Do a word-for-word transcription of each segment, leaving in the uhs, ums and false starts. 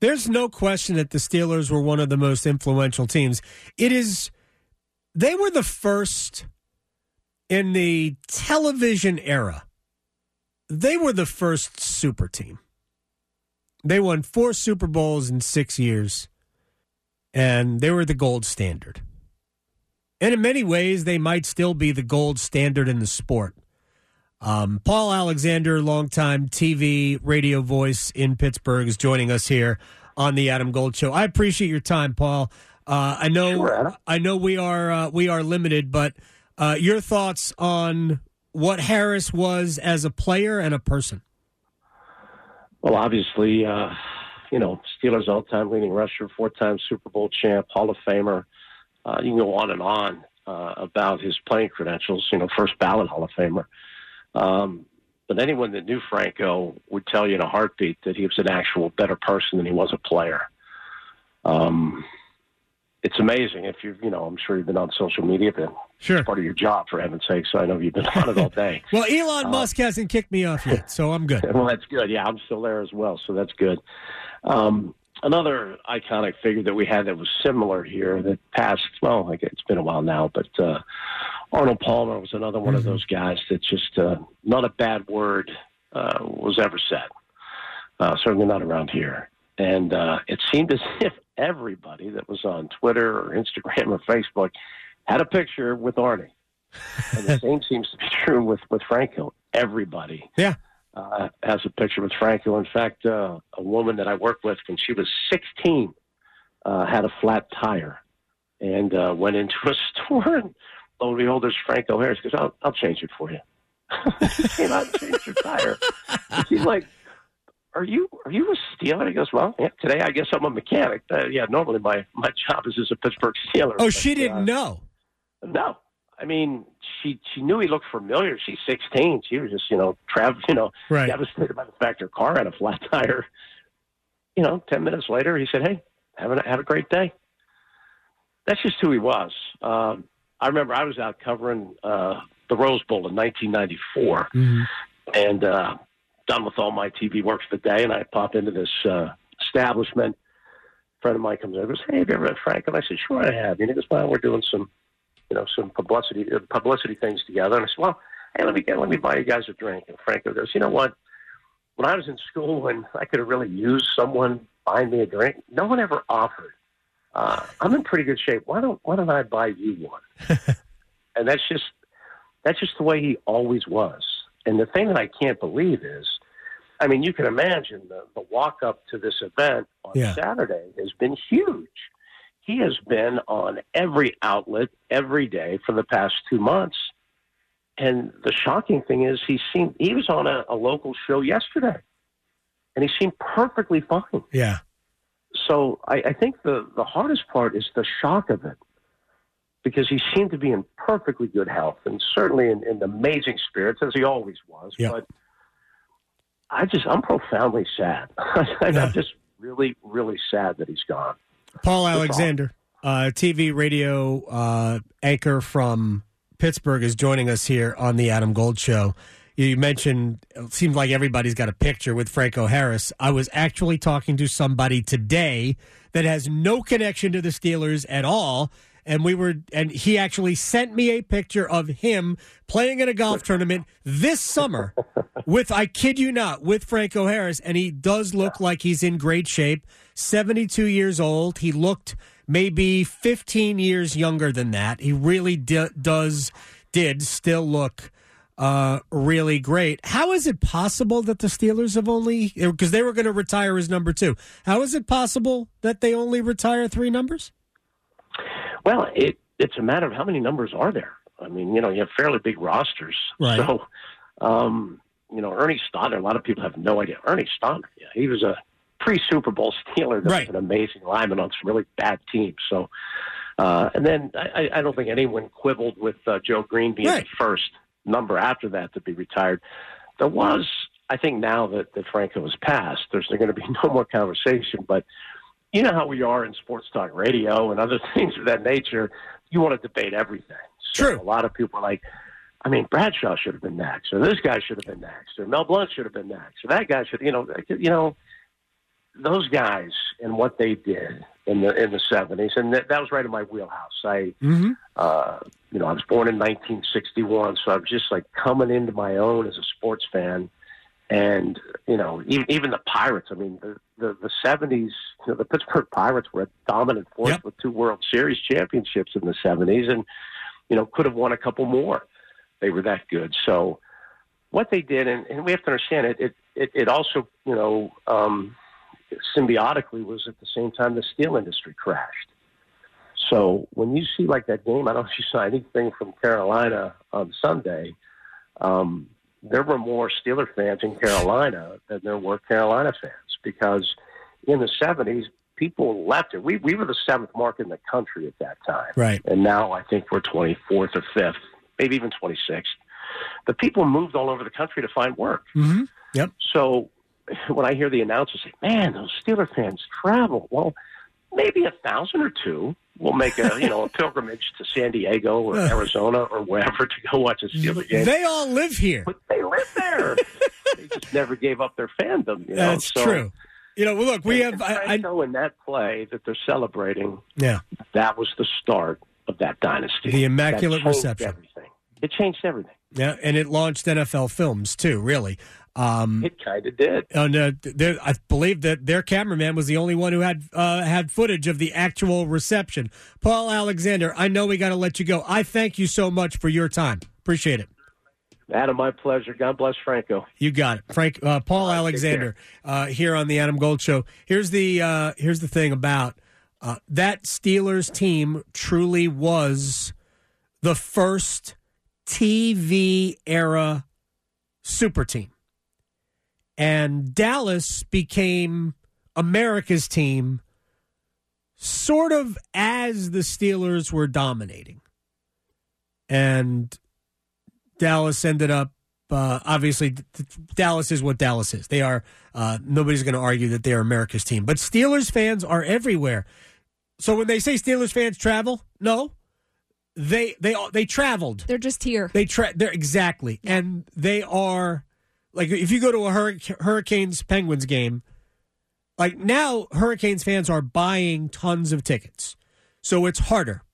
There's no question that the Steelers were one of the most influential teams. It is, they were the first in the television era. They were the first super team. They won four Super Bowls in six years, and they were the gold standard. And in many ways, they might still be the gold standard in the sport. Um, Paul Alexander, longtime T V, radio voice in Pittsburgh, is joining us here on the Adam Gold Show. I appreciate your time, Paul. Uh, I know, sure, I know we are uh, we are limited, but uh, your thoughts on what Harris was as a player and a person. Well, obviously, uh, you know, Steelers all-time leading rusher, four-time Super Bowl champ, Hall of Famer. Uh, you can go on and on uh, about his playing credentials. You know, first ballot Hall of Famer. Um, but anyone that knew Franco would tell you in a heartbeat that he was an actual better person than he was a player. Um, it's amazing if you've, you know, I'm sure you've been on social media, but sure, it's part of your job, for heaven's sake. So I know you've been on it all day. Well, Elon uh, Musk hasn't kicked me off yet, so I'm good. Well, that's good. Yeah, I'm still there as well, so that's good. Um, another iconic figure that we had that was similar here that passed, well, like it's been a while now, but uh, Arnold Palmer was another one mm-hmm. of those guys that just uh, not a bad word uh, was ever said, uh, certainly not around here. And uh, it seemed as if everybody that was on Twitter or Instagram or Facebook had a picture with Arnie. And the same seems to be true with, with Franco. Everybody yeah. uh, has a picture with Franco. In fact, uh, a woman that I worked with when she was sixteen uh, had a flat tire and uh, went into a store and lo and behold, there's Franco Harris. He goes, I'll, I'll change it for you. She came out and changed her tire. And she's like, Are you are you a Steeler? He goes, well, yeah, today I guess I'm a mechanic. Uh, yeah, normally my, my job is as a Pittsburgh Steeler. Oh, but, she didn't uh, know? No. I mean, she she knew he looked familiar. She's sixteen. She was just, you know, trav, you know, right. devastated by the fact her car had a flat tire. You know, ten minutes later, he said, hey, have a, have a great day. That's just who he was. Um, I remember I was out covering uh, the Rose Bowl in nineteen ninety-four, mm-hmm. and uh, done with all my T V work for the day, and I pop into this uh, establishment. A friend of mine comes in and goes, hey, have you ever met Frank? And I said, sure I have. And he goes, well, we're doing some, you know, some publicity uh, publicity things together. And I said, well, hey, let me get, let me buy you guys a drink. And Franco goes, you know what? When I was in school and I could have really used someone buying me a drink, no one ever offered. Uh, I'm in pretty good shape. Why don't Why don't I buy you one? And that's just that's just the way he always was. And the thing that I can't believe is, I mean, you can imagine the, the walk up to this event on yeah. Saturday has been huge. He has been on every outlet every day for the past two months. And the shocking thing is he seemed, he was on a, a local show yesterday and he seemed perfectly fine. Yeah. So I, I think the, the hardest part is the shock of it, because he seemed to be in perfectly good health and certainly in, in amazing spirits, as he always was. Yep. But I just, I'm profoundly sad. I'm yeah. just really, really sad that he's gone. Paul Alexander, uh, T V radio uh, anchor from Pittsburgh, is joining us here on the Adam Gold Show. You mentioned, it seems like everybody's got a picture with Franco Harris. I was actually talking to somebody today that has no connection to the Steelers at all. And we were, and he actually sent me a picture of him playing in a golf tournament this summer with, I kid you not, with Franco Harris. And he does look like he's in great shape. seventy-two years old. He looked maybe fifteen years younger than that. He really di- does, did still look uh, really great. How is it possible that the Steelers have only, because they were going to retire his number two. How is it possible that they only retire three numbers? Well, it, it's a matter of how many numbers are there. I mean, you know, you have fairly big rosters. Right. So, um, you know, Ernie Stoddard, a lot of people have no idea. Ernie Stoddard, yeah, he was a pre-Super Bowl Steeler that right. was an amazing lineman on some really bad teams. So, uh, and then I, I don't think anyone quibbled with uh, Joe Green being right. the first number after that to be retired. There was, I think now that, that Franco has passed, there's going to be no more conversation, but you know how we are in sports talk radio and other things of that nature. You want to debate everything. So True. A lot of people are like, I mean, Bradshaw should have been next, or this guy should have been next, or Mel Blount should have been next, or that guy should, you know, you know, those guys and what they did in the in the seventies, and that, that was right in my wheelhouse. I, Mm-hmm. uh, you know, I was born in nineteen sixty-one, so I was just like coming into my own as a sports fan. And, you know, even, even the Pirates, I mean, the, the, the seventies, you know, the Pittsburgh Pirates were a dominant force Yep. with two World Series championships in the seventies and, you know, could have won a couple more. They were that good. So what they did, and, and we have to understand it, it, it, it also, you know, um, symbiotically was at the same time the steel industry crashed. So when you see like that game, I don't know if you saw anything from Carolina on Sunday, um, there were more Steeler fans in Carolina than there were Carolina fans because in the seventies, people left it. We we were the seventh market in the country at that time. Right. And now I think we're twenty-fourth or fifth, maybe even twenty-sixth. The people moved all over the country to find work. Mm-hmm. Yep. So when I hear the announcers say, man, those Steeler fans travel, well, maybe a thousand or two will make a you know a pilgrimage to San Diego or Arizona or wherever to go watch a Steeler game. They all live here. But they live there. They just never gave up their fandom. You know? That's so, true. You know, look, we and, have. And I, I know in that play that they're celebrating. Yeah. That was the start of that dynasty. The Immaculate that changed Reception. Everything. It changed everything. Yeah, and it launched N F L Films too. Really. Um, it kind of did. And uh, there, I believe that their cameraman was the only one who had uh, had footage of the actual reception. Paul Alexander, I know we got to let you go. I thank you so much for your time. Appreciate it. Adam, my pleasure. God bless Franco. You got it, Frank. Uh, Paul right, Alexander uh, here on the Adam Gold Show. Here's the uh, here's the thing about uh, that Steelers team. Truly was the first T V era super team. And Dallas became America's team sort of as the Steelers were dominating. And Dallas ended up, uh, obviously, Dallas is what Dallas is. They are, uh, nobody's going to argue that they are America's team. But Steelers fans are everywhere. So when they say Steelers fans travel, no. They they they traveled. They're just here. They tra- They're exactly. And they are... Like, if you go to a Hurric- Hurricanes Penguins game, like now Hurricanes fans are buying tons of tickets. So it's harder.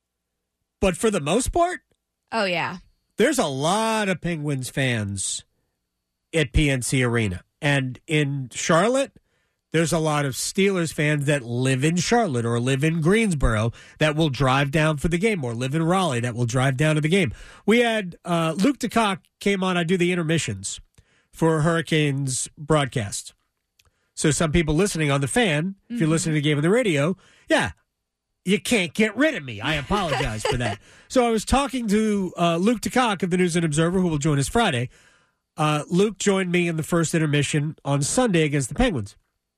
But for the most part, oh, yeah. There's a lot of Penguins fans at P N C Arena. And in Charlotte, there's a lot of Steelers fans that live in Charlotte or live in Greensboro that will drive down for the game, or live in Raleigh that will drive down to the game. We had uh, Luke DeCock came on. I do the intermissions for Hurricanes broadcast. So some people listening on the fan, mm-hmm. if you're listening to the game on the radio, yeah, you can't get rid of me. I apologize for that. So I was talking to uh, Luke DeCock of the News and Observer, who will join us Friday. Uh, Luke joined me in the first intermission on Sunday against the Penguins.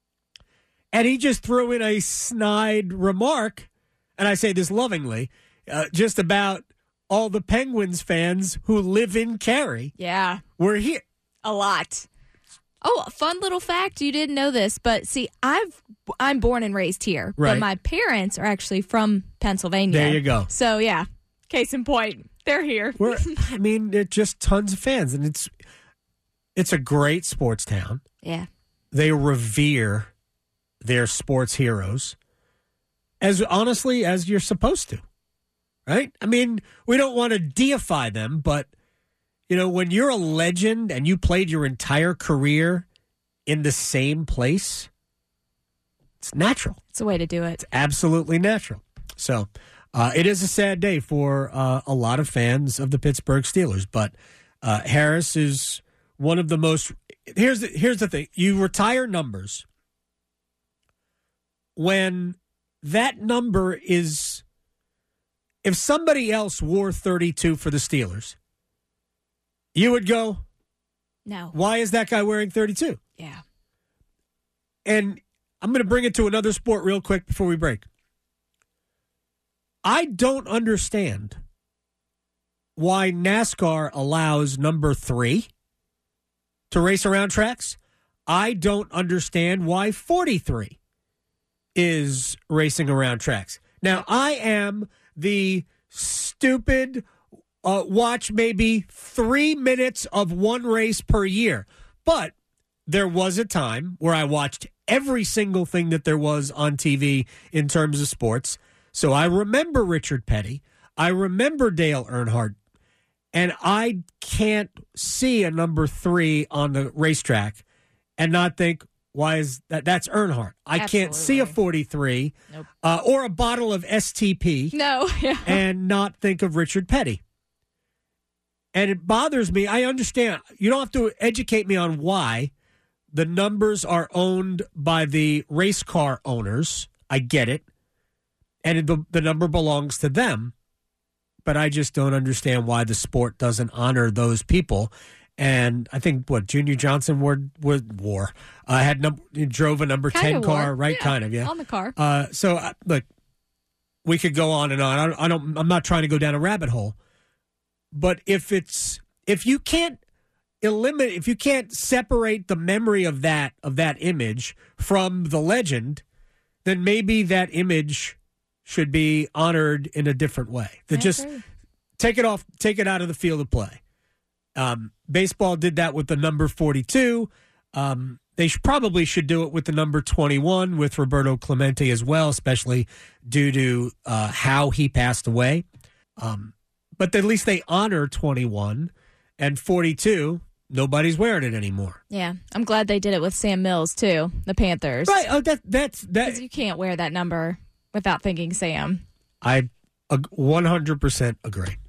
And he just threw in a snide remark, and I say this lovingly, uh, just about all the Penguins fans who live in Cary. Yeah. Were here. A lot. Oh, fun little fact. You didn't know this, but see, I've I'm born and raised here, right. But my parents are actually from Pennsylvania. There you go. So yeah, case in point, they're here. We're, I mean, they're just tons of fans, and it's it's a great sports town. Yeah, they revere their sports heroes as honestly as you're supposed to, right? I mean, we don't want to deify them, but. You know, when you're a legend and you played your entire career in the same place, it's natural. It's a way to do it. It's absolutely natural. So uh, it is a sad day for uh, a lot of fans of the Pittsburgh Steelers. But uh, Harris is one of the most. Here's the, here's the thing. You retire numbers when that number is. If somebody else wore thirty-two for the Steelers, you would go, no. Why is that guy wearing thirty-two? Yeah. And I'm going to bring it to another sport real quick before we break. I don't understand why NASCAR allows number three to race around tracks. I don't understand why forty-three is racing around tracks. Now, I am the stupid... Uh, watch maybe three minutes of one race per year. But there was a time where I watched every single thing that there was on T V in terms of sports. So I remember Richard Petty. I remember Dale Earnhardt. And I can't see a number three on the racetrack and not think, why is that? That's Earnhardt. I Absolutely. can't see a forty-three Nope. uh, or a bottle of S T P No, yeah. and not think of Richard Petty. And it bothers me. I understand. You don't have to educate me on why the numbers are owned by the race car owners. I get it. And the, the number belongs to them. But I just don't understand why the sport doesn't honor those people. And I think, what, Junior Johnson wore, wore, wore uh, had number, drove a number Kinda ten car, wore. right? Yeah, Kind of, yeah. on the car. Uh, so, uh, look, we could go on and on. I don't, I don't. I'm not trying to go down a rabbit hole. But if it's if you can't eliminate, if you can't separate the memory of that of that image from the legend, then maybe that image should be honored in a different way. That just agree. take it off, take it out of the field of play. Um, baseball did that with the number forty-two. Um, they should, probably should do it with the number twenty-one with Roberto Clemente as well, especially due to uh, how he passed away. Um, but at least they honor twenty-one and forty-two. Nobody's wearing it anymore. Yeah, I'm glad they did it with Sam Mills too, the Panthers. Right? Oh, that that's that. Because you can't wear that number without thinking Sam. I one hundred percent agree.